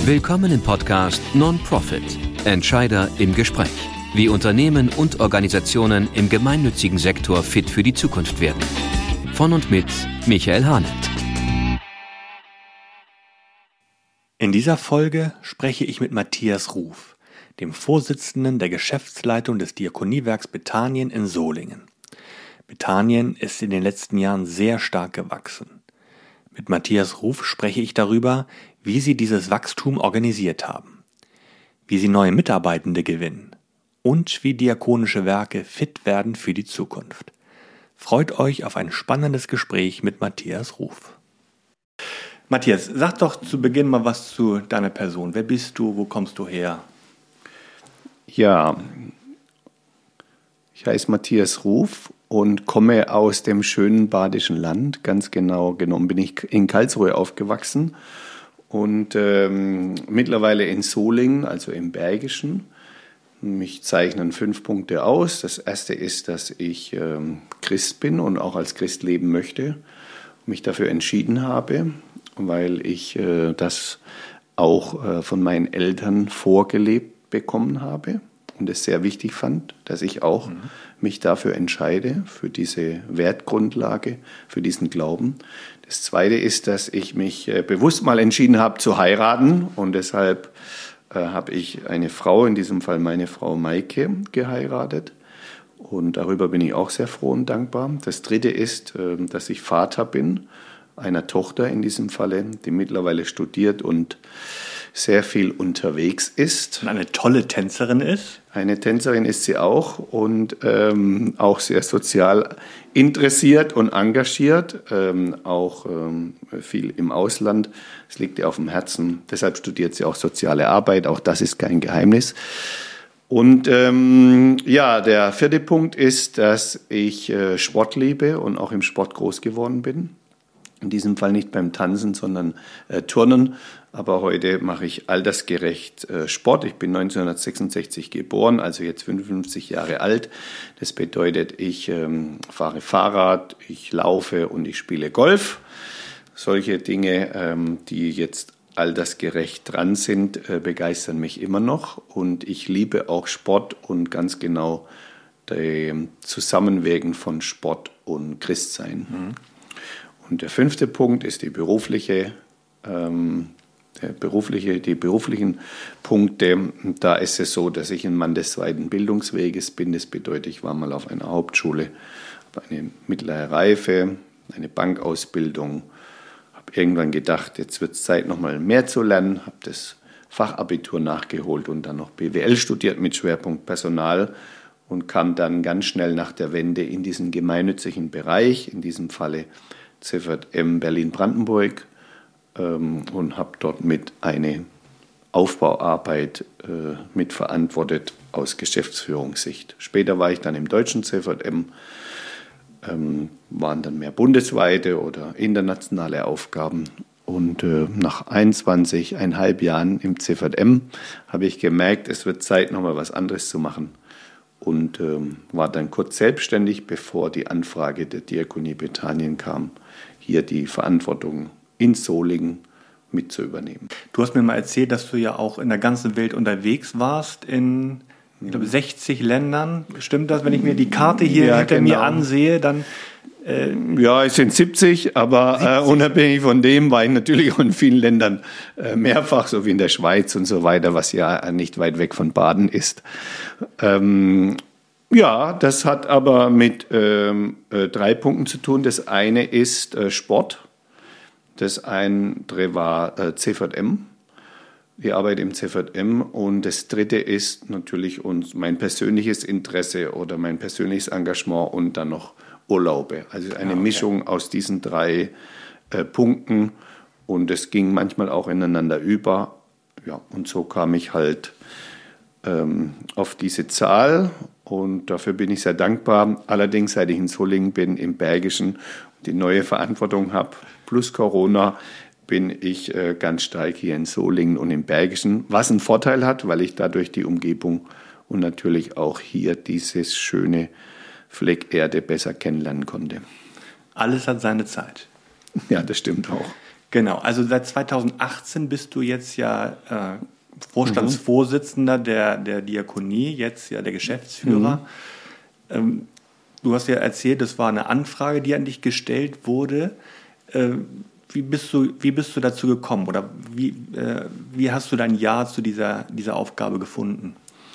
Willkommen im Podcast Non-Profit – Entscheider im Gespräch. Wie Unternehmen und Organisationen im gemeinnützigen Sektor fit für die Zukunft werden. Von und mit Michael Hahnert. In dieser Folge spreche ich mit Matthias Ruf, dem Vorsitzenden der Geschäftsleitung des Diakoniewerks Bethanien in Solingen. Bethanien ist in den letzten Jahren sehr stark gewachsen. Mit Matthias Ruf spreche ich darüber, wie sie dieses Wachstum organisiert haben, wie sie neue Mitarbeitende gewinnen und wie diakonische Werke fit werden für die Zukunft. Freut euch auf ein spannendes Gespräch mit Matthias Ruf. Matthias, sag doch zu Beginn mal was zu deiner Person. Wer bist du? Wo kommst du her? Ja, ich heiße Matthias Ruf und komme aus dem schönen badischen Land. Ganz genau genommen bin ich in Karlsruhe aufgewachsen und mittlerweile in Solingen, also im Bergischen. Mich zeichnen 5 Punkte aus. Das erste ist, dass ich Christ bin und auch als Christ leben möchte. Mich dafür entschieden habe, weil ich das auch von meinen Eltern vorgelebt bekommen habe und es sehr wichtig fand, dass ich auch mich dafür entscheide, für diese Wertgrundlage, für diesen Glauben. Das Zweite ist, dass ich mich bewusst mal entschieden habe zu heiraten und deshalb habe ich eine Frau, in diesem Fall meine Frau Maike, geheiratet. Und darüber bin ich auch sehr froh und dankbar. Das Dritte ist, dass ich Vater bin, einer Tochter in diesem Falle, die mittlerweile studiert und sehr viel unterwegs ist. Und eine tolle Tänzerin ist? Eine Tänzerin ist sie auch und auch sehr sozial interessiert und engagiert, auch viel im Ausland. Es liegt ihr auf dem Herzen. Deshalb studiert sie auch soziale Arbeit. Auch das ist kein Geheimnis. Und der 4. Punkt ist, dass ich Sport liebe und auch im Sport groß geworden bin. In diesem Fall nicht beim Tanzen, sondern Turnen. Aber heute mache ich altersgerecht Sport. Ich bin 1966 geboren, also jetzt 55 Jahre alt. Das bedeutet, ich fahre Fahrrad, ich laufe und ich spiele Golf. Solche Dinge, die jetzt altersgerecht dran sind, begeistern mich immer noch. Und ich liebe auch Sport und ganz genau das Zusammenwägen von Sport und Christsein. Und der 5. Punkt ist die beruflichen Punkte. Da ist es so, dass ich ein Mann des zweiten Bildungsweges bin. Das bedeutet, ich war mal auf einer Hauptschule, habe eine mittlere Reife, eine Bankausbildung, habe irgendwann gedacht, jetzt wird es Zeit, noch mal mehr zu lernen, habe das Fachabitur nachgeholt und dann noch BWL studiert mit Schwerpunkt Personal und kam dann ganz schnell nach der Wende in diesen gemeinnützigen Bereich, in diesem Falle CVM Berlin-Brandenburg, und habe dort mit eine Aufbauarbeit mitverantwortet aus Geschäftsführungssicht. Später war ich dann im deutschen CVM, waren dann mehr bundesweite oder internationale Aufgaben. Und nach 21,5 Jahren im CVM habe ich gemerkt, es wird Zeit, nochmal was anderes zu machen. Und war dann kurz selbstständig, bevor die Anfrage der Diakonie Bethanien kam, hier die Verantwortung in Solingen mit zu übernehmen. Du hast mir mal erzählt, dass du ja auch in der ganzen Welt unterwegs warst, in, ich glaube, 60 Ländern. Stimmt das, wenn ich mir die Karte hier hinter mir ansehe, dann... Ja, es sind 70, aber unabhängig von dem war ich natürlich auch in vielen Ländern mehrfach, so wie in der Schweiz und so weiter, was ja nicht weit weg von Baden ist. Das hat aber mit 3 Punkten zu tun. Das eine ist Sport, das andere war CVM, die Arbeit im CVM und das dritte ist natürlich mein persönliches Interesse oder mein persönliches Engagement und dann noch Urlaube. Also eine Mischung aus diesen 3 Punkten und es ging manchmal auch ineinander über. Ja, und so kam ich halt auf diese Zahl und dafür bin ich sehr dankbar. Allerdings, seit ich in Solingen bin, im Bergischen, die neue Verantwortung habe, plus Corona, bin ich ganz stark hier in Solingen und im Bergischen, was einen Vorteil hat, weil ich dadurch die Umgebung und natürlich auch hier dieses schöne Fleck Erde besser kennenlernen konnte. Alles hat seine Zeit. Ja, das stimmt auch. Genau, also seit 2018 bist du jetzt ja Vorstandsvorsitzender der Diakonie, jetzt ja der Geschäftsführer. Du hast ja erzählt, das war eine Anfrage, die an dich gestellt wurde. Wie bist du dazu gekommen oder wie hast du dein Ja zu dieser Aufgabe gefunden?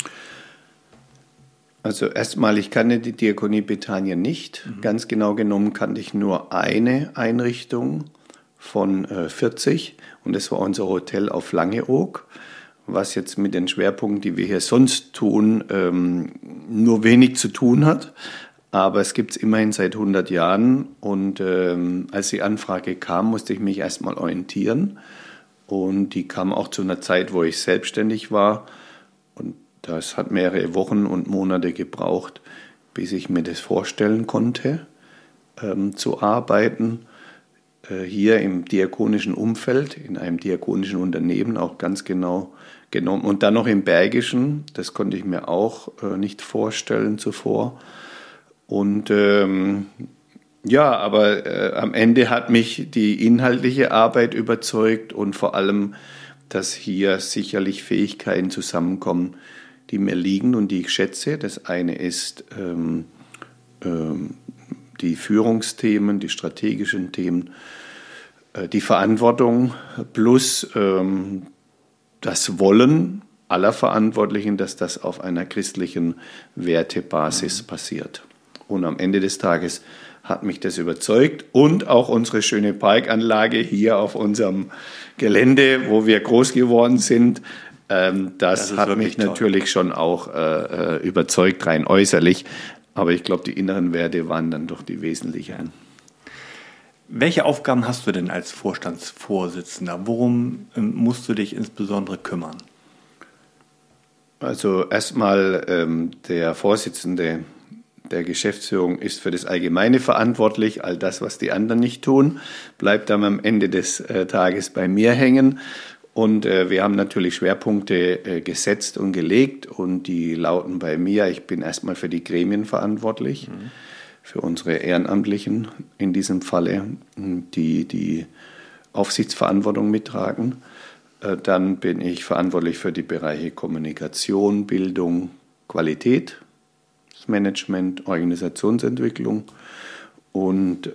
Also erstmal, ich kannte die Diakonie Bethanien nicht. Ganz genau genommen kannte ich nur eine Einrichtung von 40 und das war unser Hotel auf Langeoog, was jetzt mit den Schwerpunkten, die wir hier sonst tun, nur wenig zu tun hat. Aber es gibt es immerhin seit 100 Jahren und als die Anfrage kam, musste ich mich erstmal orientieren und die kam auch zu einer Zeit, wo ich selbstständig war und das hat mehrere Wochen und Monate gebraucht, bis ich mir das vorstellen konnte, zu arbeiten. Hier im diakonischen Umfeld, in einem diakonischen Unternehmen auch ganz genau genommen. Und dann noch im Bergischen, das konnte ich mir auch nicht vorstellen zuvor. Und aber am Ende hat mich die inhaltliche Arbeit überzeugt und vor allem, dass hier sicherlich Fähigkeiten zusammenkommen, die mir liegen und die ich schätze. Das eine ist die Führungsthemen, die strategischen Themen, die Verantwortung plus das Wollen aller Verantwortlichen, dass das auf einer christlichen Wertebasis passiert. Und am Ende des Tages hat mich das überzeugt und auch unsere schöne Parkanlage hier auf unserem Gelände, wo wir groß geworden sind, das hat mich natürlich schon auch überzeugt, rein äußerlich. Aber ich glaube, die inneren Werte waren dann doch die wesentlichen. Welche Aufgaben hast du denn als Vorstandsvorsitzender? Worum musst du dich insbesondere kümmern? Also erstmal der Vorsitzende der Geschäftsführung ist für das Allgemeine verantwortlich. All das, was die anderen nicht tun, bleibt dann am Ende des Tages bei mir hängen. Und wir haben natürlich Schwerpunkte gesetzt und gelegt und die lauten bei mir, ich bin erstmal für die Gremien verantwortlich, für unsere Ehrenamtlichen in diesem Falle, die Aufsichtsverantwortung mittragen. Dann bin ich verantwortlich für die Bereiche Kommunikation, Bildung, Qualität, Management, Organisationsentwicklung und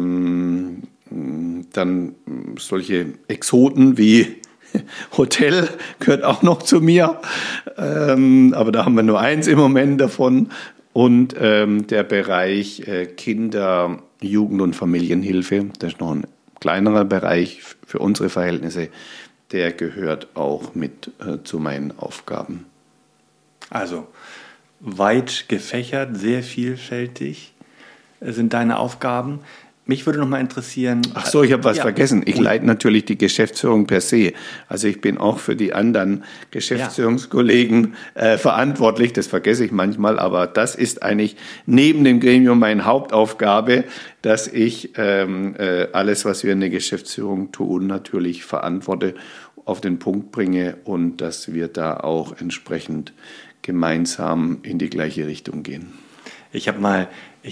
dann solche Exoten wie Hotel gehört auch noch zu mir, aber da haben wir nur eins im Moment davon und der Bereich Kinder-, Jugend- und Familienhilfe, das ist noch ein kleinerer Bereich für unsere Verhältnisse, der gehört auch mit zu meinen Aufgaben. Also weit gefächert, sehr vielfältig sind deine Aufgaben. Mich würde noch mal interessieren... Ach so, ich habe was vergessen. Ich leite natürlich die Geschäftsführung per se. Also ich bin auch für die anderen Geschäftsführungskollegen verantwortlich. Das vergesse ich manchmal, aber das ist eigentlich neben dem Gremium meine Hauptaufgabe, dass ich alles, was wir in der Geschäftsführung tun, natürlich verantworte, auf den Punkt bringe und dass wir da auch entsprechend gemeinsam in die gleiche Richtung gehen. Ich habe mal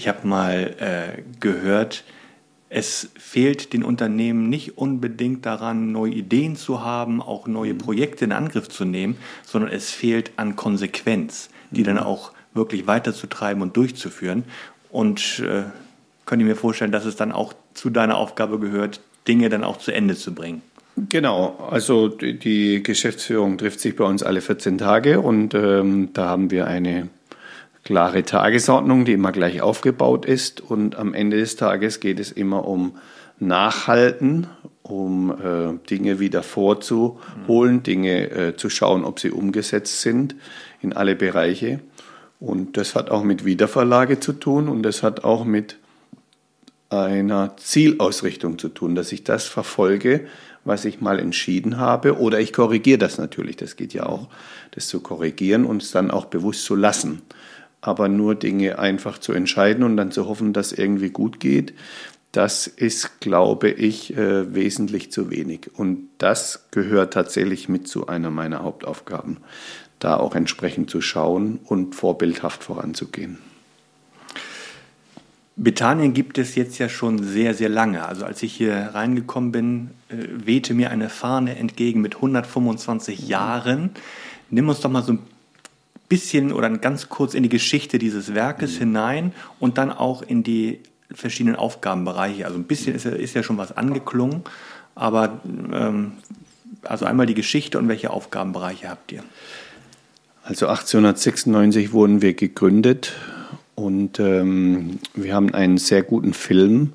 gehört, es fehlt den Unternehmen nicht unbedingt daran, neue Ideen zu haben, auch neue Projekte in Angriff zu nehmen, sondern es fehlt an Konsequenz, die dann auch wirklich weiterzutreiben und durchzuführen. Und könnt ihr mir vorstellen, dass es dann auch zu deiner Aufgabe gehört, Dinge dann auch zu Ende zu bringen? Genau, also die Geschäftsführung trifft sich bei uns alle 14 Tage und da haben wir eine klare Tagesordnung, die immer gleich aufgebaut ist und am Ende des Tages geht es immer um Nachhalten, um Dinge wieder vorzuholen, Dinge zu schauen, ob sie umgesetzt sind in alle Bereiche und das hat auch mit Wiederverlage zu tun und das hat auch mit einer Zielausrichtung zu tun, dass ich das verfolge, was ich mal entschieden habe oder ich korrigiere das natürlich, das geht ja auch, das zu korrigieren und es dann auch bewusst zu lassen. Aber nur Dinge einfach zu entscheiden und dann zu hoffen, dass es irgendwie gut geht, das ist, glaube ich, wesentlich zu wenig. Und das gehört tatsächlich mit zu einer meiner Hauptaufgaben, da auch entsprechend zu schauen und vorbildhaft voranzugehen. Bethanien gibt es jetzt ja schon sehr, sehr lange. Also als ich hier reingekommen bin, wehte mir eine Fahne entgegen mit 125 Jahren. Nimm uns doch mal so ein bisschen oder ganz kurz in die Geschichte dieses Werkes hinein und dann auch in die verschiedenen Aufgabenbereiche. Also ein bisschen ist ja schon was angeklungen, aber also einmal die Geschichte und welche Aufgabenbereiche habt ihr? Also 1896 wurden wir gegründet und wir haben einen sehr guten Film.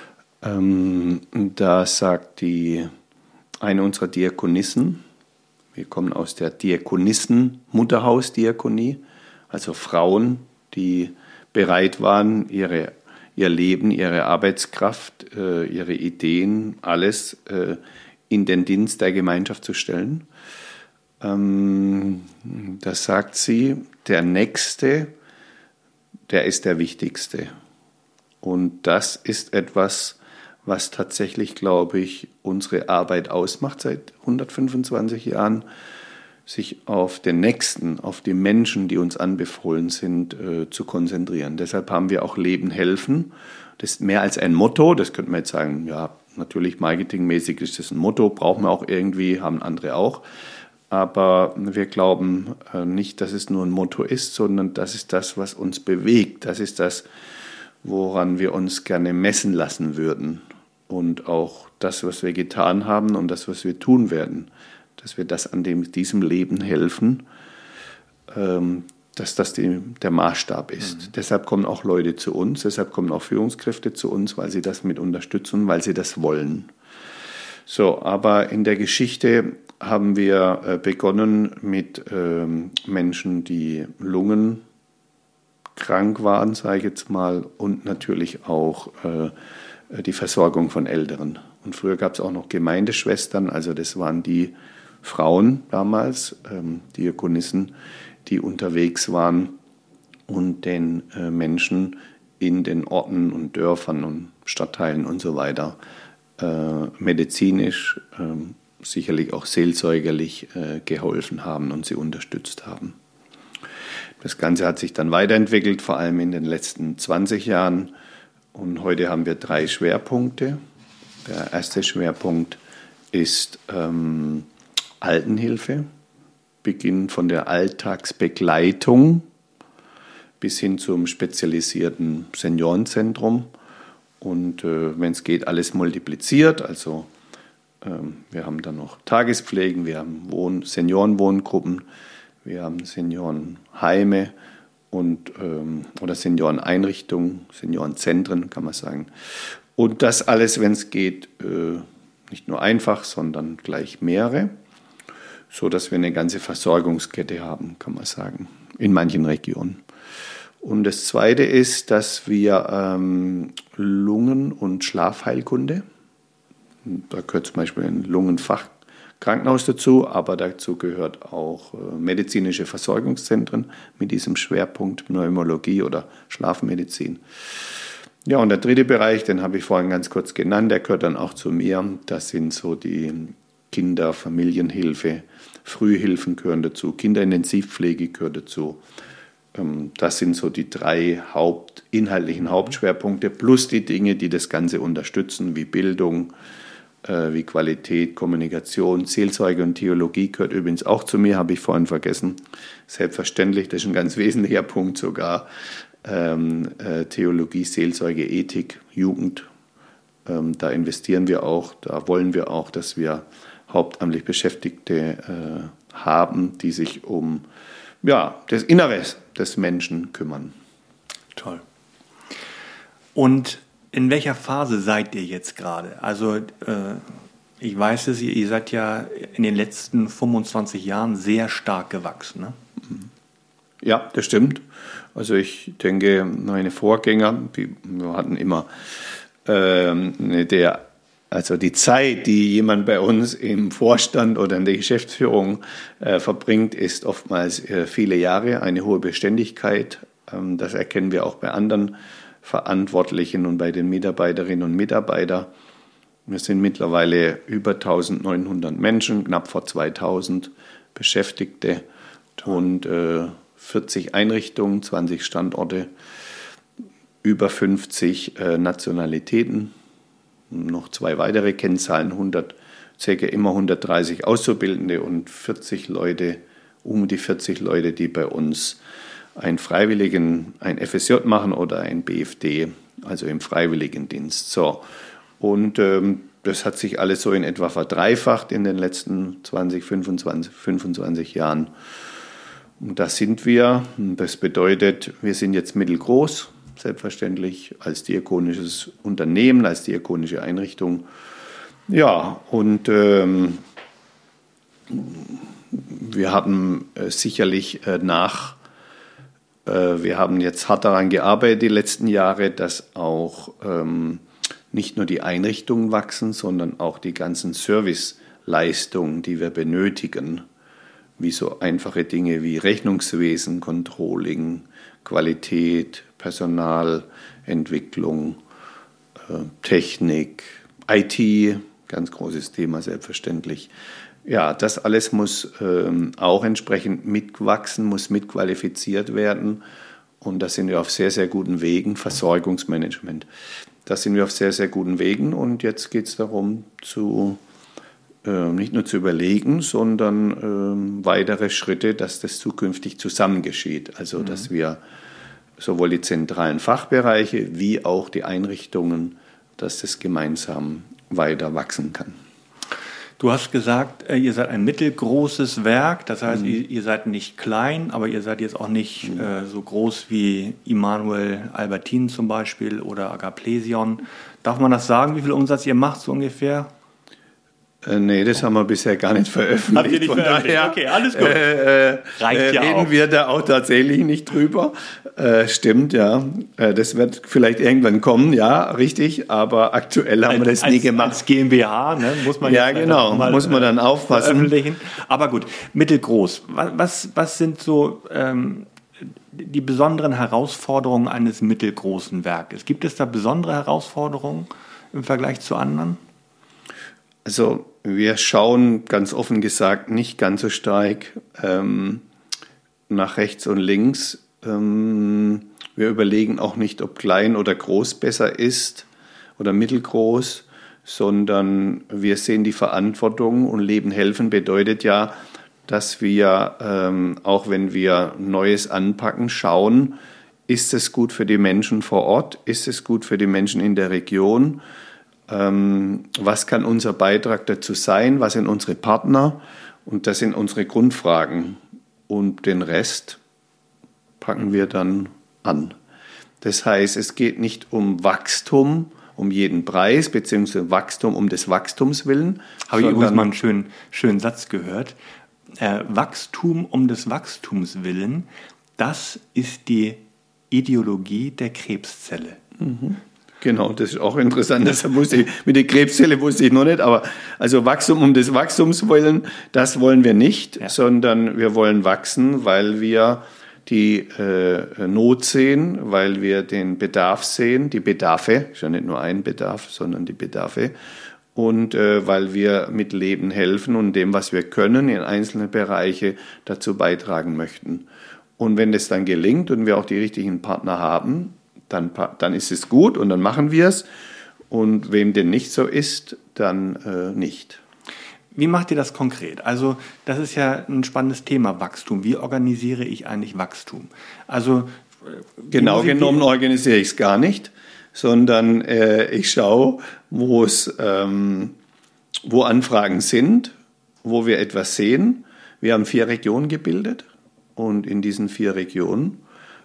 Da sagt eine unserer Diakonissen, wir kommen aus der Diakonissen-Mutterhausdiakonie, also Frauen, die bereit waren, ihr Leben, ihre Arbeitskraft, ihre Ideen, alles in den Dienst der Gemeinschaft zu stellen. Da sagt sie, der Nächste, der ist der Wichtigste. Und das ist etwas, was tatsächlich, glaube ich, unsere Arbeit ausmacht seit 125 Jahren, sich auf den Nächsten, auf die Menschen, die uns anbefohlen sind, zu konzentrieren. Deshalb haben wir auch Leben helfen. Das ist mehr als ein Motto. Das könnte man jetzt sagen, ja, natürlich marketingmäßig ist das ein Motto, brauchen wir auch irgendwie, haben andere auch. Aber wir glauben nicht, dass es nur ein Motto ist, sondern das ist das, was uns bewegt. Das ist das, woran wir uns gerne messen lassen würden. Und auch das, was wir getan haben und das, was wir tun werden, dass wir das an diesem Leben helfen, dass das der Maßstab ist. Deshalb kommen auch Leute zu uns, deshalb kommen auch Führungskräfte zu uns, weil sie das mit unterstützen, weil sie das wollen. So, aber in der Geschichte haben wir begonnen mit Menschen, die lungenkrank waren, sage ich jetzt mal, und natürlich auch die Versorgung von Älteren. Und früher gab es auch noch Gemeindeschwestern, also das waren die Frauen damals, Diakonissen, die unterwegs waren und den Menschen in den Orten und Dörfern und Stadtteilen und so weiter medizinisch, sicherlich auch seelsorgerlich geholfen haben und sie unterstützt haben. Das Ganze hat sich dann weiterentwickelt, vor allem in den letzten 20 Jahren. Und heute haben wir 3 Schwerpunkte. Der erste Schwerpunkt ist Altenhilfe, beginnend von der Alltagsbegleitung bis hin zum spezialisierten Seniorenzentrum. Und wenn es geht, alles multipliziert. Also wir haben dann noch Tagespflegen, wir haben Seniorenwohngruppen, wir haben Seniorenheime oder Senioreneinrichtungen, Seniorenzentren, kann man sagen. Und das alles, wenn es geht, nicht nur einfach, sondern gleich mehrere, sodass wir eine ganze Versorgungskette haben, kann man sagen, in manchen Regionen. Und das Zweite ist, dass wir Lungen- und Schlafheilkunde, da gehört zum Beispiel ein Lungenfachkrankenhaus dazu, aber dazu gehört auch medizinische Versorgungszentren mit diesem Schwerpunkt Pneumologie oder Schlafmedizin. Ja, und der dritte Bereich, den habe ich vorhin ganz kurz genannt, der gehört dann auch zu mir. Das sind so die Kinder-, Familienhilfe, Frühhilfen gehören dazu, Kinderintensivpflege gehört dazu. Das sind so die 3 inhaltlichen Hauptschwerpunkte plus die Dinge, die das Ganze unterstützen, wie Bildung, wie Qualität, Kommunikation, Seelsorge und Theologie gehört übrigens auch zu mir, habe ich vorhin vergessen. Selbstverständlich, das ist ein ganz wesentlicher Punkt sogar. Theologie, Seelsorge, Ethik, Jugend. Da investieren wir auch, da wollen wir auch, dass wir hauptamtlich Beschäftigte haben, die sich um das Innere des Menschen kümmern. Toll. Und in welcher Phase seid ihr jetzt gerade? Also ich weiß es, ihr seid ja in den letzten 25 Jahren sehr stark gewachsen, ne? Ja, das stimmt. Also ich denke, meine Vorgänger, wir hatten immer die Zeit, die jemand bei uns im Vorstand oder in der Geschäftsführung verbringt, ist oftmals viele Jahre, eine hohe Beständigkeit. Das erkennen wir auch bei anderen Verantwortlichen und bei den Mitarbeiterinnen und Mitarbeitern. Wir sind mittlerweile über 1900 Menschen, knapp vor 2000 Beschäftigte und 40 Einrichtungen, 20 Standorte. über 50 Nationalitäten, noch 2 weitere Kennzahlen, circa immer 130 Auszubildende und 40 Leute, um die 40 Leute, die bei uns ein FSJ machen oder ein BFD, also im Freiwilligendienst. So. Und das hat sich alles so in etwa verdreifacht in den letzten 25 Jahren. Und da sind wir. Das bedeutet, wir sind jetzt mittelgroß, selbstverständlich, als diakonisches Unternehmen, als diakonische Einrichtung. Ja, und wir haben sicherlich wir haben jetzt hart daran gearbeitet die letzten Jahre, dass auch nicht nur die Einrichtungen wachsen, sondern auch die ganzen Serviceleistungen, die wir benötigen, wie so einfache Dinge wie Rechnungswesen, Controlling, Qualität, Personalentwicklung, Technik, IT, ganz großes Thema selbstverständlich. Ja, das alles muss auch entsprechend mitwachsen, muss mitqualifiziert werden. Und da sind wir auf sehr, sehr guten Wegen. Versorgungsmanagement. Da sind wir auf sehr, sehr guten Wegen. Und jetzt geht es darum, nicht nur zu überlegen, sondern weitere Schritte, dass das zukünftig zusammen geschieht. Also, dass wir sowohl die zentralen Fachbereiche wie auch die Einrichtungen, dass das gemeinsam weiter wachsen kann. Du hast gesagt, ihr seid ein mittelgroßes Werk, das heißt, ihr seid nicht klein, aber ihr seid jetzt auch nicht so groß wie Immanuel Albertin zum Beispiel oder Agaplesion. Darf man das sagen, wie viel Umsatz ihr macht so ungefähr? Nee, das haben wir bisher gar nicht veröffentlicht. Habt ihr nicht veröffentlicht? Okay, alles gut. Reicht ja reden auch. Wir da auch tatsächlich nicht drüber. Stimmt, ja. Das wird vielleicht irgendwann kommen, ja, richtig. Aber aktuell haben wir das nie gemacht. Als GmbH, ne, muss man ja, genau, muss man dann aufpassen. Aber gut, mittelgroß. Was sind so die besonderen Herausforderungen eines mittelgroßen Werkes? Gibt es da besondere Herausforderungen im Vergleich zu anderen? Also wir schauen ganz offen gesagt nicht ganz so stark nach rechts und links. Wir überlegen auch nicht, ob klein oder groß besser ist oder mittelgroß, sondern wir sehen die Verantwortung und Leben helfen bedeutet ja, dass wir, auch wenn wir Neues anpacken, schauen, ist es gut für die Menschen vor Ort, ist es gut für die Menschen in der Region, was kann unser Beitrag dazu sein, was sind unsere Partner, und das sind unsere Grundfragen, und den Rest packen wir dann an. Das heißt, es geht nicht um Wachstum um jeden Preis, beziehungsweise Wachstum um des Wachstums willen. Habe ich übrigens mal einen schönen Satz gehört. Wachstum um des Wachstums willen, das ist die Ideologie der Krebszelle. Mhm. Genau, das ist auch interessant. Das mit der Krebszelle wusste ich noch nicht, aber also Wachstum um des Wachstums willen, das wollen wir nicht, sondern wir wollen wachsen, weil wir die Not sehen, weil wir den Bedarf sehen, die Bedarfe, ist ja nicht nur ein Bedarf, sondern die Bedarfe, und weil wir mit Leben helfen und dem, was wir können, in einzelne Bereiche dazu beitragen möchten. Und wenn das dann gelingt und wir auch die richtigen Partner haben, dann ist es gut und dann machen wir es. Und wem denn nicht so ist, dann nicht. Wie macht ihr das konkret? Also das ist ja ein spannendes Thema, Wachstum. Wie organisiere ich eigentlich Wachstum? Also genau genommen organisiere ich es gar nicht, sondern ich schaue, wo Anfragen sind, wo wir etwas sehen. Wir haben 4 Regionen gebildet und in diesen 4 Regionen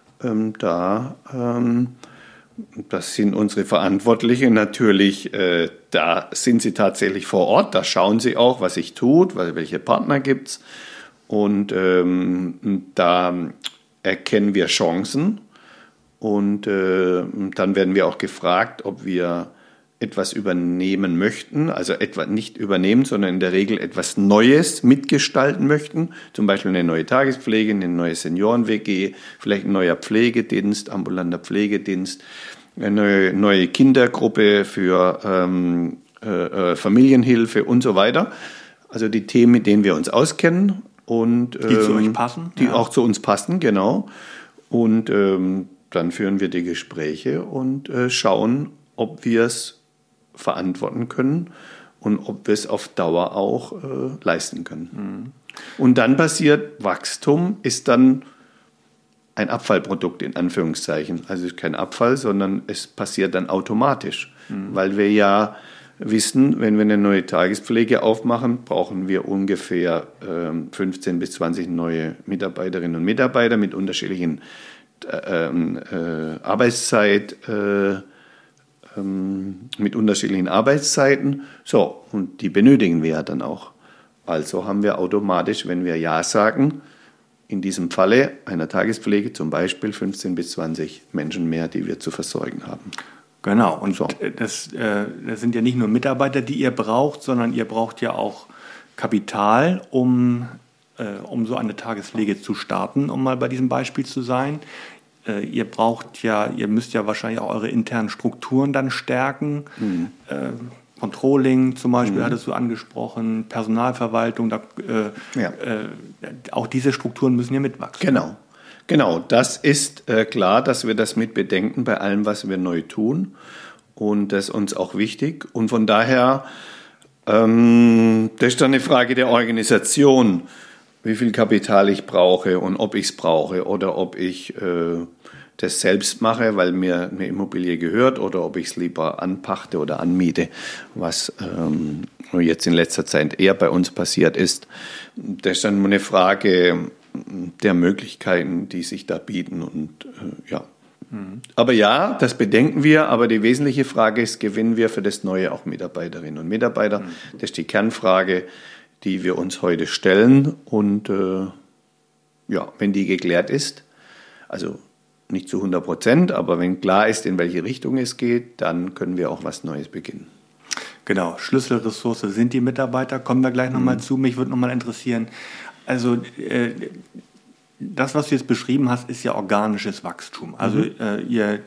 das sind unsere Verantwortlichen natürlich, da sind sie tatsächlich vor Ort, da schauen sie auch, was sich tut, welche Partner gibt es, und da erkennen wir Chancen, und dann werden wir auch gefragt, ob wir etwas übernehmen möchten, also etwa nicht übernehmen, sondern in der Regel etwas Neues mitgestalten möchten, zum Beispiel eine neue Tagespflege, eine neue Senioren-WG, vielleicht ein neuer Pflegedienst, ambulanter Pflegedienst, eine neue Kindergruppe für Familienhilfe und so weiter. Also die Themen, mit denen wir uns auskennen und die zu euch passen, die auch zu uns passen, genau. Und dann führen wir die Gespräche und schauen, ob wir es verantworten können und ob wir es auf Dauer auch leisten können. Und dann passiert Wachstum, ist dann ein Abfallprodukt in Anführungszeichen. Also es ist kein Abfall, sondern es passiert dann automatisch, weil wir ja wissen, wenn wir eine neue Tagespflege aufmachen, brauchen wir ungefähr 15 bis 20 neue Mitarbeiterinnen und Mitarbeiter mit unterschiedlichen mit unterschiedlichen Arbeitszeiten. So, und die benötigen wir ja dann auch. Also haben wir automatisch, wenn wir Ja sagen, in diesem Falle einer Tagespflege zum Beispiel 15 bis 20 Menschen mehr, die wir zu versorgen haben. Genau, und so. Das sind ja nicht nur Mitarbeiter, die ihr braucht, sondern ihr braucht ja auch Kapital, um so eine Tagespflege zu starten, um mal bei diesem Beispiel zu sein. Ihr müsst ja wahrscheinlich auch eure internen Strukturen dann stärken. Controlling zum Beispiel hattest du angesprochen, Personalverwaltung, auch diese Strukturen müssen ja mitwachsen. Genau, das ist klar, dass wir das mit bedenken bei allem, was wir neu tun. Und das ist uns auch wichtig. Und von daher, das ist dann eine Frage der Organisation, wie viel Kapital ich brauche und ob ich es brauche oder ob ich das selbst mache, weil mir eine Immobilie gehört oder ob ich es lieber anpachte oder anmiete, was jetzt in letzter Zeit eher bei uns passiert ist. Das ist dann eine Frage der Möglichkeiten, die sich da bieten. Und Aber ja, das bedenken wir, aber die wesentliche Frage ist, gewinnen wir für das Neue auch Mitarbeiterinnen und Mitarbeiter? Das ist die Kernfrage, die wir uns heute stellen. Und wenn die geklärt ist, also nicht zu 100%, aber wenn klar ist, in welche Richtung es geht, dann können wir auch was Neues beginnen. Genau, Schlüsselressource sind die Mitarbeiter, kommen wir gleich nochmal zu. Mich würde nochmal interessieren, also das, was du jetzt beschrieben hast, ist ja organisches Wachstum. Also ihr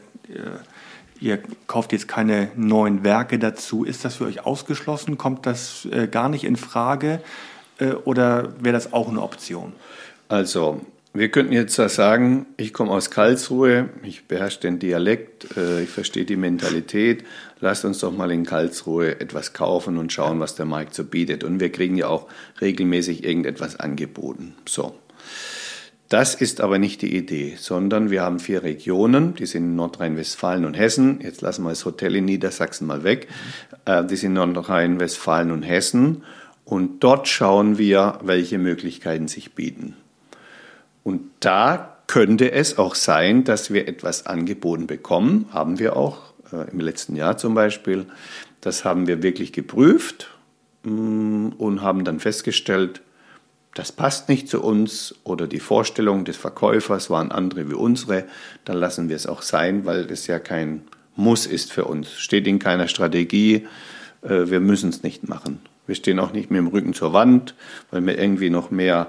kauft jetzt keine neuen Werke dazu. Ist das für euch ausgeschlossen? Kommt das gar nicht in Frage oder wäre das auch eine Option? Also wir könnten jetzt sagen, ich komme aus Karlsruhe, ich beherrsche den Dialekt, ich verstehe die Mentalität, lasst uns doch mal in Karlsruhe etwas kaufen und schauen, was der Markt so bietet. Und wir kriegen ja auch regelmäßig irgendetwas angeboten. So. Das ist aber nicht die Idee, sondern wir haben 4 Regionen, die sind Nordrhein-Westfalen und Hessen. Jetzt lassen wir das Hotel in Niedersachsen mal weg. Die sind Nordrhein-Westfalen und Hessen. Und dort schauen wir, welche Möglichkeiten sich bieten. Und da könnte es auch sein, dass wir etwas angeboten bekommen. Haben wir auch im letzten Jahr zum Beispiel. Das haben wir wirklich geprüft und haben dann festgestellt, das passt nicht zu uns oder die Vorstellungen des Verkäufers waren andere wie unsere. Dann lassen wir es auch sein, weil das ja kein Muss ist für uns. Steht in keiner Strategie. Wir müssen es nicht machen. Wir stehen auch nicht mit dem Rücken zur Wand, weil wir irgendwie noch mehr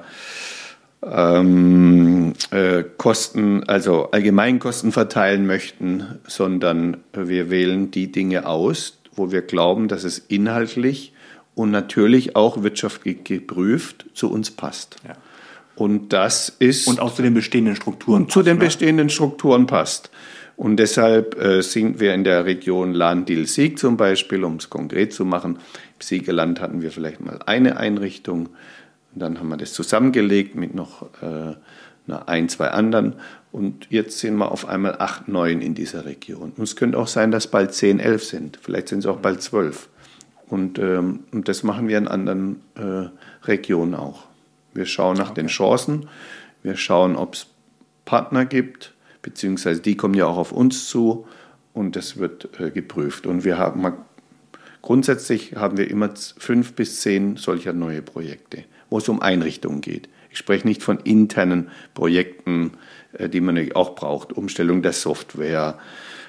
Kosten, also Allgemeinkosten verteilen möchten, sondern wir wählen die Dinge aus, wo wir glauben, dass es inhaltlich und natürlich auch wirtschaftlich geprüft zu uns passt. Ja. Und das ist... Und auch zu den bestehenden Strukturen passt. Zu den bestehenden Strukturen passt. Und deshalb sind wir in der Region Lahn-Diel-Sieg zum Beispiel, um es konkret zu machen. Im Siegerland hatten wir vielleicht mal eine Einrichtung. Und dann haben wir das zusammengelegt mit noch 2 anderen. Und jetzt sind wir auf einmal 8, 9 in dieser Region. Und es könnte auch sein, dass bald 10, 11 sind. Vielleicht sind es auch bald 12. Und das machen wir in anderen Regionen auch. Wir schauen nach den Chancen. Wir schauen, ob es Partner gibt, beziehungsweise die kommen ja auch auf uns zu. Und das wird geprüft. Und grundsätzlich haben wir immer 5 bis 10 solcher neue Projekte, wo es um Einrichtungen geht. Ich spreche nicht von internen Projekten, die man auch braucht. Umstellung der Software,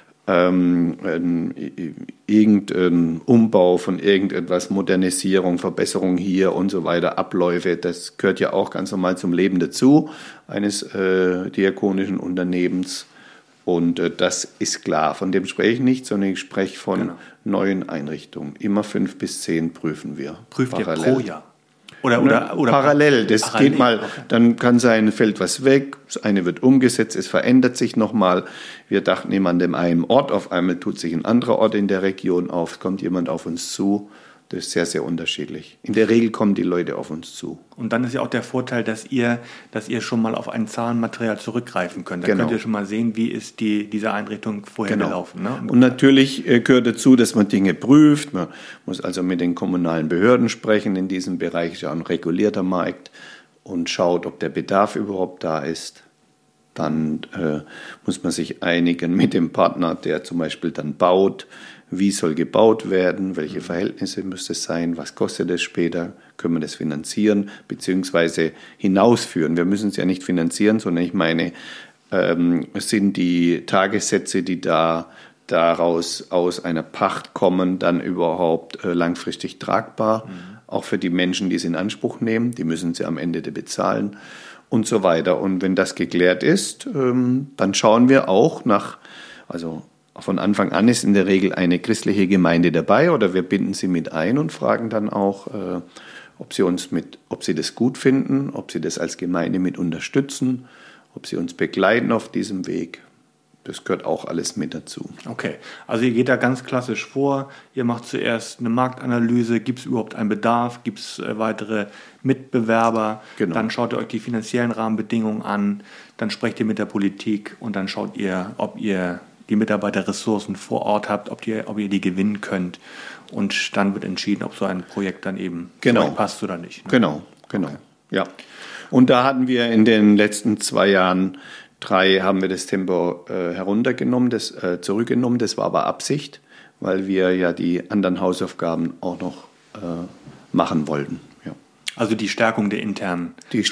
irgendein Umbau von irgendetwas, Modernisierung, Verbesserung hier und so weiter, Abläufe. Das gehört ja auch ganz normal zum Leben dazu, eines diakonischen Unternehmens. Und das ist klar. Von dem spreche ich nicht, sondern ich spreche von neuen Einrichtungen. Immer 5 bis 10 prüfen wir. Prüft ihr pro Jahr? Oder parallel. Das parallel. geht mal, Okay. dann kann sein, fällt was weg, das eine wird umgesetzt, es verändert sich nochmal. Wir dachten immer an dem einen Ort, auf einmal tut sich ein anderer Ort in der Region auf, es kommt jemand auf uns zu. Das ist sehr, sehr unterschiedlich. In der Regel kommen die Leute auf uns zu. Und dann ist ja auch der Vorteil, dass ihr schon mal auf ein Zahlenmaterial zurückgreifen könnt. Da Genau. könnt ihr schon mal sehen, wie ist diese Einrichtung vorher gelaufen. Ne? Und natürlich gehört dazu, dass man Dinge prüft. Man muss also mit den kommunalen Behörden sprechen. In diesem Bereich ist ja ein regulierter Markt und schaut, ob der Bedarf überhaupt da ist. Dann muss man sich einigen mit dem Partner, der zum Beispiel dann baut. Wie soll gebaut werden? Welche Verhältnisse müsste es sein? Was kostet es später? Können wir das finanzieren bzw. hinausführen? Wir müssen es ja nicht finanzieren, sondern ich meine, sind die Tagessätze, die daraus aus einer Pacht kommen, dann überhaupt langfristig tragbar? Auch für die Menschen, die es in Anspruch nehmen, die müssen sie am Ende bezahlen und so weiter. Und wenn das geklärt ist, dann schauen wir auch von Anfang an ist in der Regel eine christliche Gemeinde dabei oder wir binden sie mit ein und fragen dann auch, ob sie das gut finden, ob sie das als Gemeinde mit unterstützen, ob sie uns begleiten auf diesem Weg. Das gehört auch alles mit dazu. Okay, also ihr geht da ganz klassisch vor. Ihr macht zuerst eine Marktanalyse. Gibt es überhaupt einen Bedarf? Gibt es weitere Mitbewerber? Genau. Dann schaut ihr euch die finanziellen Rahmenbedingungen an. Dann sprecht ihr mit der Politik und dann schaut ihr, ob ihr die Mitarbeiterressourcen vor Ort habt, ob ihr die gewinnen könnt. Und dann wird entschieden, ob so ein Projekt dann eben zu euch passt oder nicht. Ne? Genau. Okay. Ja. Und da hatten wir in den letzten 2 Jahren 3 haben wir das Tempo zurückgenommen. Das war aber Absicht, weil wir ja die anderen Hausaufgaben auch noch machen wollten. Ja. Also die Stärkung der internen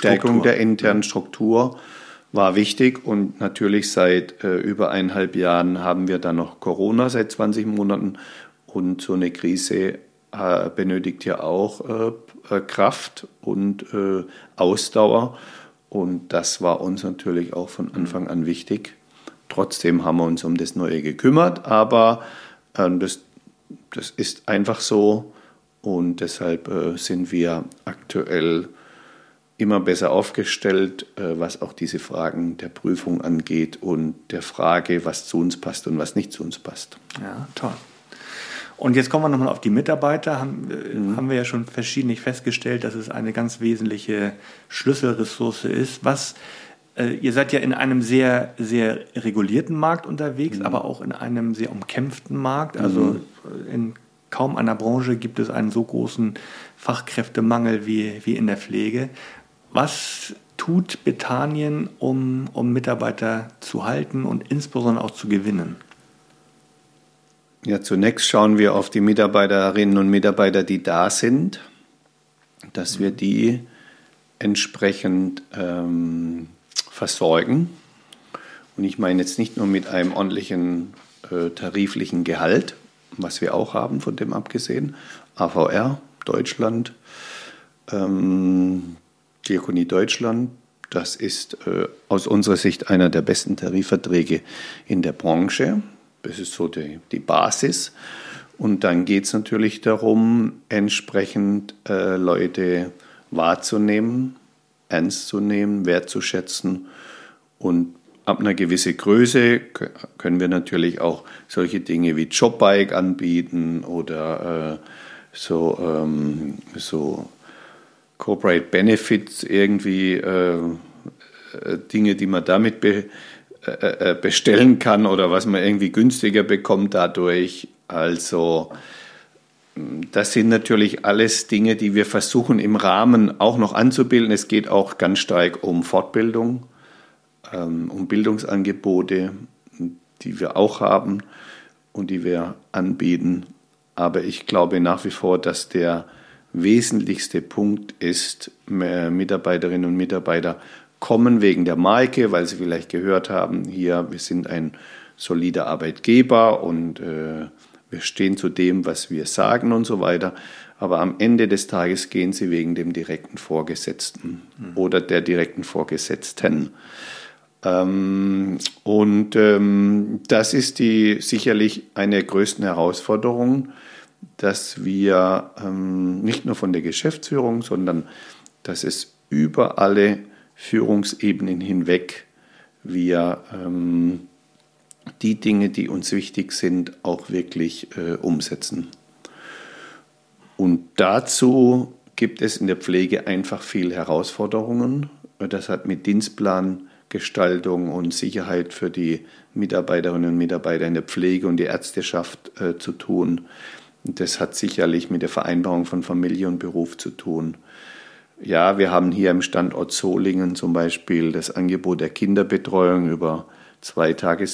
Struktur war wichtig und natürlich seit über 1,5 Jahren haben wir dann noch Corona seit 20 Monaten und so eine Krise benötigt ja auch Kraft und Ausdauer und das war uns natürlich auch von Anfang an wichtig. Trotzdem haben wir uns um das Neue gekümmert, aber das ist einfach so und deshalb sind wir aktuell immer besser aufgestellt, was auch diese Fragen der Prüfung angeht und der Frage, was zu uns passt und was nicht zu uns passt. Ja, toll. Und jetzt kommen wir nochmal auf die Mitarbeiter. Haben wir ja schon verschiedentlich festgestellt, dass es eine ganz wesentliche Schlüsselressource ist. Ihr seid ja in einem sehr, sehr regulierten Markt unterwegs, aber auch in einem sehr umkämpften Markt. Also in kaum einer Branche gibt es einen so großen Fachkräftemangel wie in der Pflege. Was tut Bethanien, um Mitarbeiter zu halten und insbesondere auch zu gewinnen? Ja, zunächst schauen wir auf die Mitarbeiterinnen und Mitarbeiter, die da sind, dass wir die entsprechend versorgen. Und ich meine jetzt nicht nur mit einem ordentlichen tariflichen Gehalt, was wir auch haben, von dem abgesehen, AVR, Deutschland, Diakonie Deutschland, das ist aus unserer Sicht einer der besten Tarifverträge in der Branche. Das ist so die Basis. Und dann geht es natürlich darum, entsprechend Leute wahrzunehmen, ernst zu nehmen, wertzuschätzen. Und ab einer gewissen Größe können wir natürlich auch solche Dinge wie Jobbike anbieten oder so Corporate Benefits, irgendwie Dinge, die man damit bestellen kann oder was man irgendwie günstiger bekommt dadurch. Also das sind natürlich alles Dinge, die wir versuchen im Rahmen auch noch anzubilden. Es geht auch ganz stark um Fortbildung, um Bildungsangebote, die wir auch haben und die wir anbieten. Aber ich glaube nach wie vor, dass der wesentlichste Punkt ist, Mitarbeiterinnen und Mitarbeiter kommen wegen der Marke, weil sie vielleicht gehört haben, hier, wir sind ein solider Arbeitgeber und wir stehen zu dem, was wir sagen und so weiter. Aber am Ende des Tages gehen sie wegen dem direkten Vorgesetzten oder der direkten Vorgesetzten. Das ist sicherlich eine der größten Herausforderungen, dass wir nicht nur von der Geschäftsführung, sondern dass es über alle Führungsebenen hinweg wir die Dinge, die uns wichtig sind, auch wirklich umsetzen. Und dazu gibt es in der Pflege einfach viel Herausforderungen. Das hat mit Dienstplangestaltung und Sicherheit für die Mitarbeiterinnen und Mitarbeiter in der Pflege und die Ärzteschaft zu tun. Das hat sicherlich mit der Vereinbarung von Familie und Beruf zu tun. Ja, wir haben hier im Standort Solingen zum Beispiel das Angebot der Kinderbetreuung über 2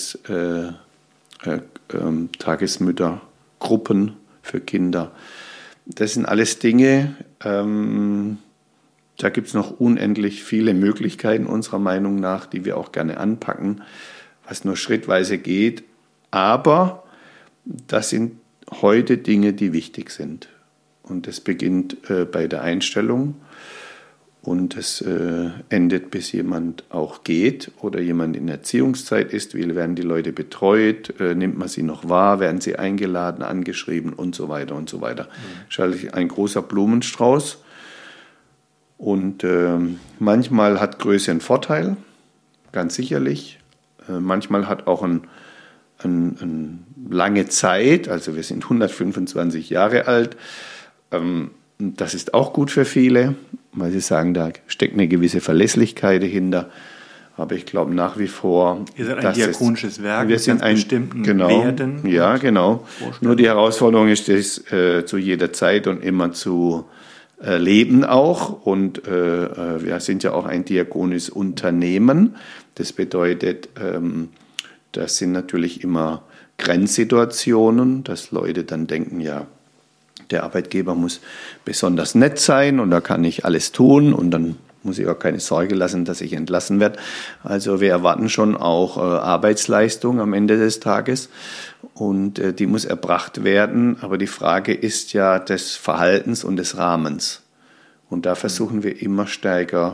Tagesmüttergruppen für Kinder. Das sind alles Dinge, da gibt es noch unendlich viele Möglichkeiten unserer Meinung nach, die wir auch gerne anpacken, was nur schrittweise geht. Aber das sind heute Dinge, die wichtig sind. Und das beginnt bei der Einstellung und es endet, bis jemand auch geht oder jemand in Erziehungszeit ist. Wie werden die Leute betreut? Nimmt man sie noch wahr? Werden sie eingeladen, angeschrieben und so weiter und so weiter. Das ist ein großer Blumenstrauß. Und manchmal hat Größe einen Vorteil, ganz sicherlich. Manchmal hat auch eine lange Zeit, also wir sind 125 Jahre alt. Das ist auch gut für viele, weil sie sagen, da steckt eine gewisse Verlässlichkeit dahinter. Aber ich glaube nach wie vor... Ihr seid ein diakonisches Werk mit ganz bestimmten Werten. Ja, genau. Nur die Herausforderung ist, das zu jeder Zeit und immer zu leben auch. Und wir sind ja auch ein diakonisches Unternehmen. Das bedeutet, das sind natürlich immer Grenzsituationen, dass Leute dann denken, ja, der Arbeitgeber muss besonders nett sein und da kann ich alles tun und dann muss ich auch keine Sorge lassen, dass ich entlassen werde. Also wir erwarten schon auch Arbeitsleistung am Ende des Tages und die muss erbracht werden. Aber die Frage ist ja des Verhaltens und des Rahmens. Und da versuchen wir immer stärker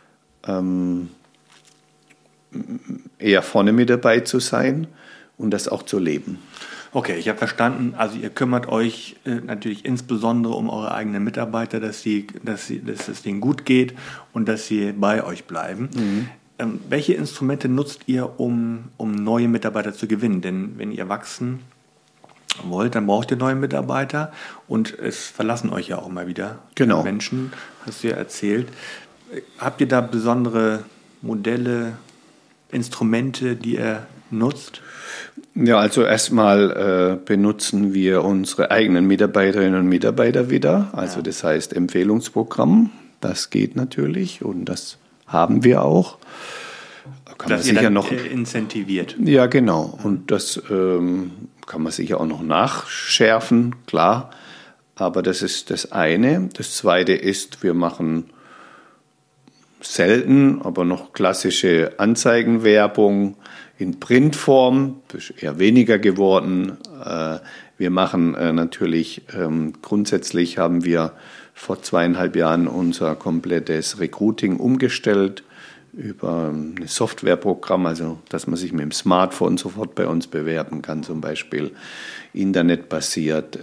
eher vorne mit dabei zu sein und das auch zu leben. Okay, ich habe verstanden. Also ihr kümmert euch natürlich insbesondere um eure eigenen Mitarbeiter, dass es denen gut geht und dass sie bei euch bleiben. Welche Instrumente nutzt ihr, um neue Mitarbeiter zu gewinnen? Denn wenn ihr wachsen wollt, dann braucht ihr neue Mitarbeiter und es verlassen euch ja auch immer wieder Menschen, hast du ja erzählt. Habt ihr da besondere Modelle, Instrumente, die ihr nutzt? Ja, also erstmal benutzen wir unsere eigenen Mitarbeiterinnen und Mitarbeiter wieder. Also das heißt Empfehlungsprogramm, das geht natürlich und das haben wir auch. Kann das ihr dann noch incentiviert. Ja, genau. Und das kann man sicher auch noch nachschärfen, klar. Aber das ist das eine. Das zweite ist, wir machen selten, aber noch klassische Anzeigenwerbung in Printform, das ist eher weniger geworden. Wir machen natürlich, grundsätzlich haben wir vor 2,5 Jahren unser komplettes Recruiting umgestellt über ein Softwareprogramm, also dass man sich mit dem Smartphone sofort bei uns bewerben kann, zum Beispiel internetbasiert.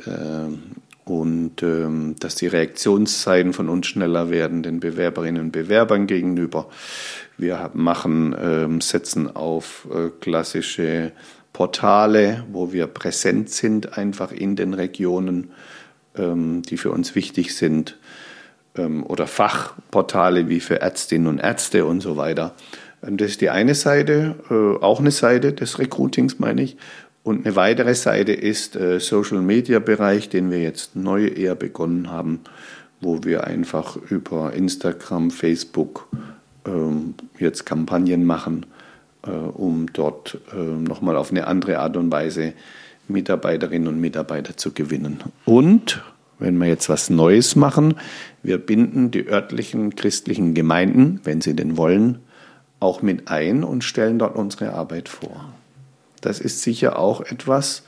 Und dass die Reaktionszeiten von uns schneller werden, den Bewerberinnen und Bewerbern gegenüber. Wir setzen auf klassische Portale, wo wir präsent sind, einfach in den Regionen, die für uns wichtig sind. Oder Fachportale wie für Ärztinnen und Ärzte und so weiter. Das ist die eine Seite, auch eine Seite des Recruitings, meine ich. Und eine weitere Seite ist Social-Media-Bereich, den wir jetzt neu eher begonnen haben, wo wir einfach über Instagram, Facebook jetzt Kampagnen machen, um dort nochmal auf eine andere Art und Weise Mitarbeiterinnen und Mitarbeiter zu gewinnen. Und wenn wir jetzt was Neues machen, wir binden die örtlichen christlichen Gemeinden, wenn sie denn wollen, auch mit ein und stellen dort unsere Arbeit vor. Das ist sicher auch etwas,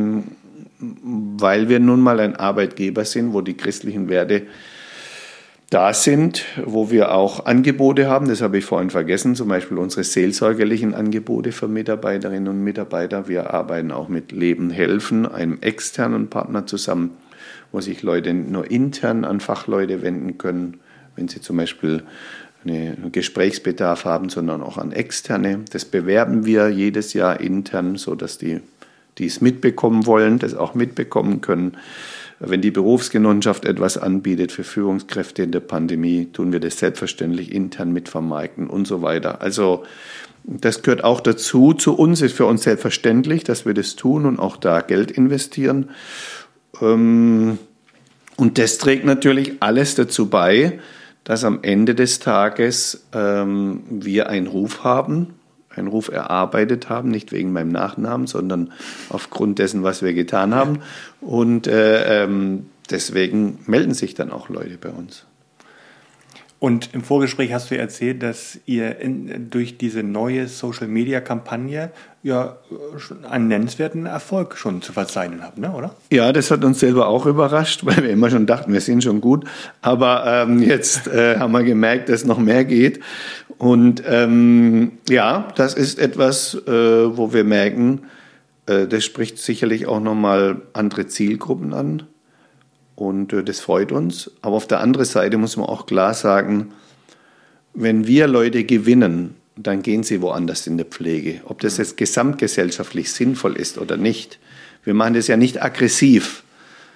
weil wir nun mal ein Arbeitgeber sind, wo die christlichen Werte da sind, wo wir auch Angebote haben, das habe ich vorhin vergessen, zum Beispiel unsere seelsorgerlichen Angebote für Mitarbeiterinnen und Mitarbeiter. Wir arbeiten auch mit Leben helfen, einem externen Partner zusammen, wo sich Leute nur intern an Fachleute wenden können, wenn sie zum Beispiel einen Gesprächsbedarf haben, sondern auch an Externe. Das bewerben wir jedes Jahr intern, sodass die es mitbekommen wollen, das auch mitbekommen können. Wenn die Berufsgenossenschaft etwas anbietet für Führungskräfte in der Pandemie, tun wir das selbstverständlich intern mitvermarkten und so weiter. Also das gehört auch dazu. Zu uns ist für uns selbstverständlich, dass wir das tun und auch da Geld investieren. Und das trägt natürlich alles dazu bei, dass am Ende des Tages wir einen Ruf haben, einen Ruf erarbeitet haben, nicht wegen meinem Nachnamen, sondern aufgrund dessen, was wir getan haben. Und deswegen melden sich dann auch Leute bei uns. Und im Vorgespräch hast du erzählt, dass ihr durch diese neue Social-Media-Kampagne ja einen nennenswerten Erfolg schon zu verzeichnen habt, ne, oder? Ja, das hat uns selber auch überrascht, weil wir immer schon dachten, wir sind schon gut. Aber jetzt haben wir gemerkt, dass noch mehr geht. Und ja, das ist etwas, wo wir merken, das spricht sicherlich auch nochmal andere Zielgruppen an. Und das freut uns. Aber auf der anderen Seite muss man auch klar sagen, wenn wir Leute gewinnen, dann gehen sie woanders in der Pflege. Ob das jetzt gesamtgesellschaftlich sinnvoll ist oder nicht. Wir machen das ja nicht aggressiv,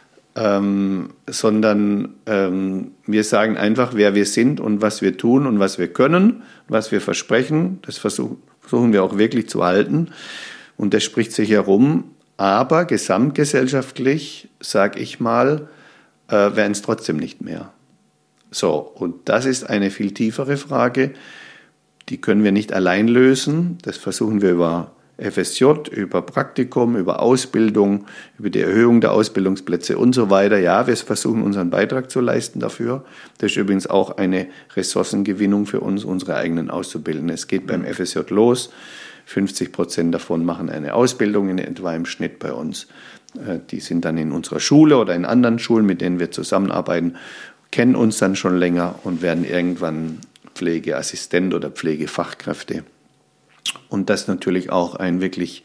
sondern wir sagen einfach, wer wir sind und was wir tun und was wir können, was wir versprechen. Das versuchen wir auch wirklich zu halten. Und das spricht sich herum. Aber gesamtgesellschaftlich, sage ich mal, werden es trotzdem nicht mehr. So, und das ist eine viel tiefere Frage. Die können wir nicht allein lösen. Das versuchen wir über FSJ, über Praktikum, über Ausbildung, über die Erhöhung der Ausbildungsplätze und so weiter. Ja, wir versuchen unseren Beitrag zu leisten dafür. Das ist übrigens auch eine Ressourcengewinnung für uns, unsere eigenen Auszubildenden. Es geht beim FSJ los. 50% davon machen eine Ausbildung in etwa im Schnitt bei uns. Die sind dann in unserer Schule oder in anderen Schulen, mit denen wir zusammenarbeiten, kennen uns dann schon länger und werden irgendwann Pflegeassistent oder Pflegefachkräfte. Und das natürlich auch ein wirklich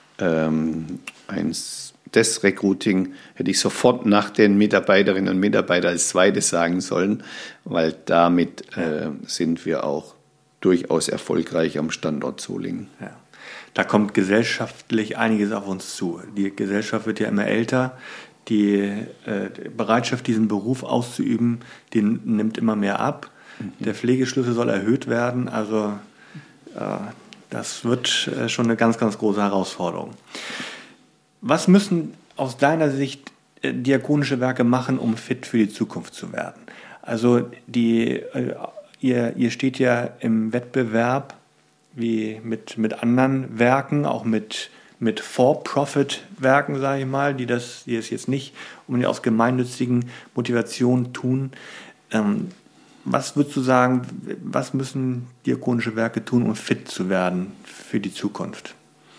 das Recruiting hätte ich sofort nach den Mitarbeiterinnen und Mitarbeitern als zweites sagen sollen, weil damit sind wir auch durchaus erfolgreich am Standort Solingen. Ja. Da kommt gesellschaftlich einiges auf uns zu. Die Gesellschaft wird ja immer älter. Die Bereitschaft, diesen Beruf auszuüben, die nimmt immer mehr ab. Der Pflegeschlüssel soll erhöht werden. Also das wird schon eine ganz, ganz große Herausforderung. Was müssen aus deiner Sicht diakonische Werke machen, um fit für die Zukunft zu werden? Also ihr steht ja im Wettbewerb wie mit anderen Werken, auch mit For-Profit-Werken, sage ich mal, die es jetzt nicht unbedingt aus gemeinnützigen Motivationen tun. Was würdest du sagen, was müssen diakonische Werke tun, um fit zu werden für die Zukunft?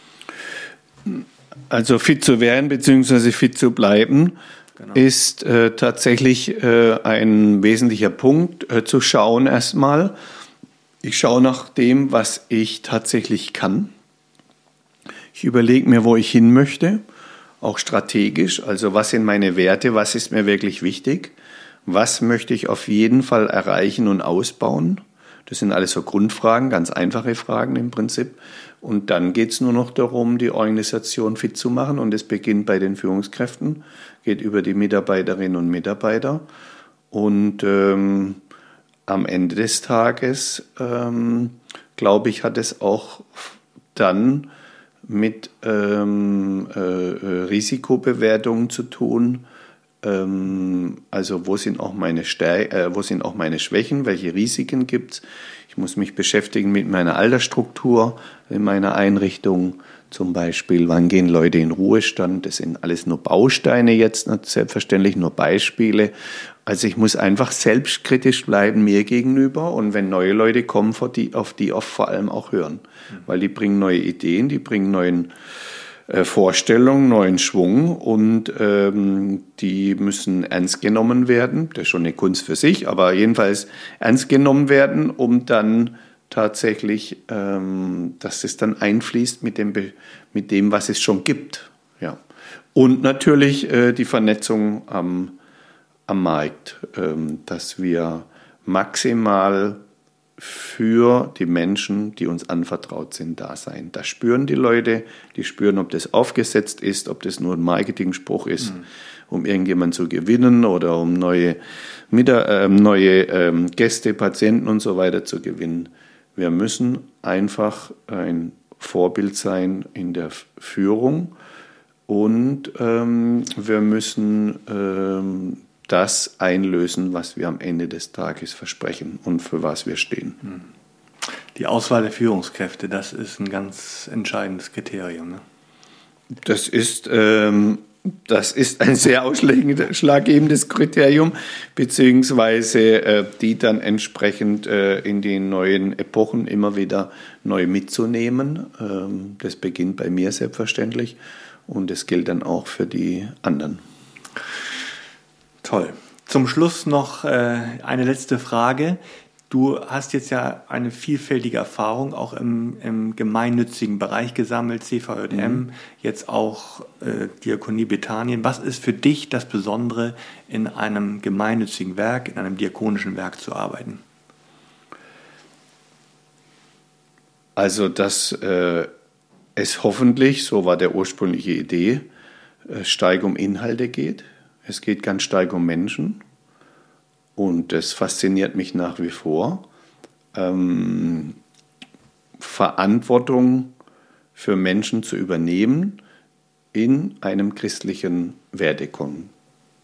Also fit zu werden bzw. fit zu bleiben, genau, ist tatsächlich ein wesentlicher Punkt, zu schauen erstmal. Ich schaue nach dem, was ich tatsächlich kann. Ich überlege mir, wo ich hin möchte, auch strategisch. Also was sind meine Werte, was ist mir wirklich wichtig, was möchte ich auf jeden Fall erreichen und ausbauen. Das sind alles so Grundfragen, ganz einfache Fragen im Prinzip. Und dann geht es nur noch darum, die Organisation fit zu machen. Und es beginnt bei den Führungskräften, geht über die Mitarbeiterinnen und Mitarbeiter. Und am Ende des Tages, glaube ich, hat es auch dann mit Risikobewertungen zu tun. Also wo sind auch meine Schwächen, welche Risiken gibt es? Ich muss mich beschäftigen mit meiner Altersstruktur in meiner Einrichtung. Zum Beispiel, wann gehen Leute in Ruhestand? Das sind alles nur Bausteine jetzt, selbstverständlich nur Beispiele. Also ich muss einfach selbstkritisch bleiben mir gegenüber und wenn neue Leute kommen, auf die vor allem auch hören. Weil die bringen neue Ideen, die bringen neuen Vorstellung, neuen Schwung und die müssen ernst genommen werden. Das ist schon eine Kunst für sich, aber jedenfalls ernst genommen werden, um dann tatsächlich, dass es dann einfließt mit dem, was es schon gibt. Ja. Und natürlich die Vernetzung am Markt, dass wir maximal für die Menschen, die uns anvertraut sind, da sein. Das spüren die Leute, die spüren, ob das aufgesetzt ist, ob das nur ein Marketingspruch ist, um irgendjemanden zu gewinnen oder um neue Gäste, Patienten und so weiter zu gewinnen. Wir müssen einfach ein Vorbild sein in der Führung und wir müssen das einlösen, was wir am Ende des Tages versprechen und für was wir stehen. Die Auswahl der Führungskräfte, das ist ein ganz entscheidendes Kriterium. Ne? Das ist ein sehr ausschlaggebendes Kriterium, beziehungsweise die dann entsprechend in den neuen Epochen immer wieder neu mitzunehmen. Das beginnt bei mir selbstverständlich und das gilt dann auch für die anderen. Toll. Zum Schluss noch eine letzte Frage. Du hast jetzt ja eine vielfältige Erfahrung auch im gemeinnützigen Bereich gesammelt, CVJM, jetzt auch Diakonie Bethanien. Was ist für dich das Besondere, in einem gemeinnützigen Werk, in einem diakonischen Werk zu arbeiten? Also, dass es hoffentlich, so war der ursprüngliche Idee, stark um Inhalte geht. Es geht ganz stark um Menschen und das fasziniert mich nach wie vor. Verantwortung für Menschen zu übernehmen in einem christlichen Werdekontext.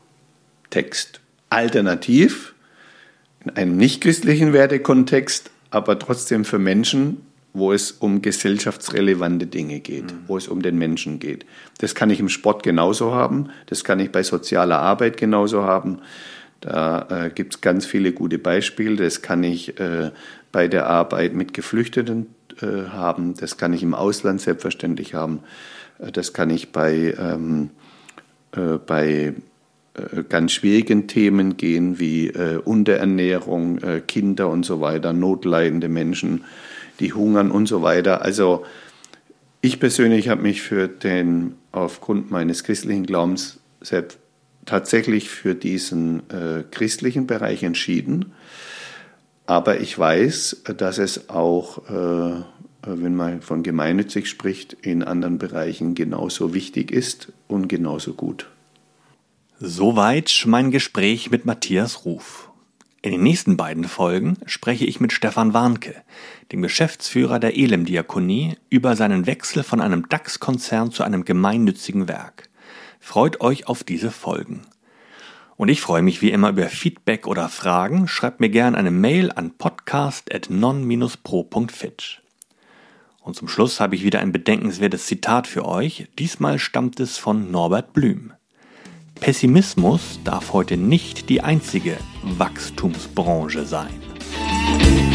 Alternativ in einem nicht-christlichen Werdekontext, aber trotzdem für Menschen, wo es um gesellschaftsrelevante Dinge geht, wo es um den Menschen geht. Das kann ich im Sport genauso haben, das kann ich bei sozialer Arbeit genauso haben. Da gibt es ganz viele gute Beispiele. Das kann ich bei der Arbeit mit Geflüchteten haben, das kann ich im Ausland selbstverständlich haben, das kann ich bei ganz schwierigen Themen gehen wie Unterernährung, Kinder und so weiter, notleidende Menschen, die hungern und so weiter. Also ich persönlich habe mich aufgrund meines christlichen Glaubens tatsächlich für diesen christlichen Bereich entschieden. Aber ich weiß, dass es auch, wenn man von gemeinnützig spricht, in anderen Bereichen genauso wichtig ist und genauso gut. Soweit mein Gespräch mit Matthias Ruf. In den nächsten beiden Folgen spreche ich mit Stefan Warnke, dem Geschäftsführer der Elim-Diakonie, über seinen Wechsel von einem DAX-Konzern zu einem gemeinnützigen Werk. Freut euch auf diese Folgen. Und ich freue mich wie immer über Feedback oder Fragen. Schreibt mir gerne eine Mail an podcast@non-pro.fitch. Und zum Schluss habe ich wieder ein bedenkenswertes Zitat für euch. Diesmal stammt es von Norbert Blüm. Pessimismus darf heute nicht die einzige Wachstumsbranche sein.